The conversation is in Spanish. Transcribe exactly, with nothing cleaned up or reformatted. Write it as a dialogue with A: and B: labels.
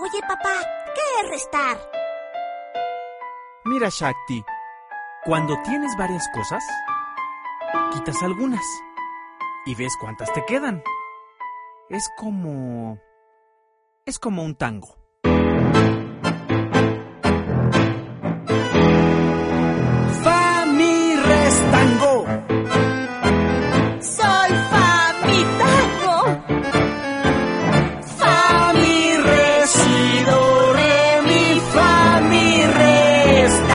A: Oye, papá, ¿qué es restar?
B: Mira, Shakti, cuando tienes varias cosas, quitas algunas y ves cuántas te quedan. Es como... es como un tango.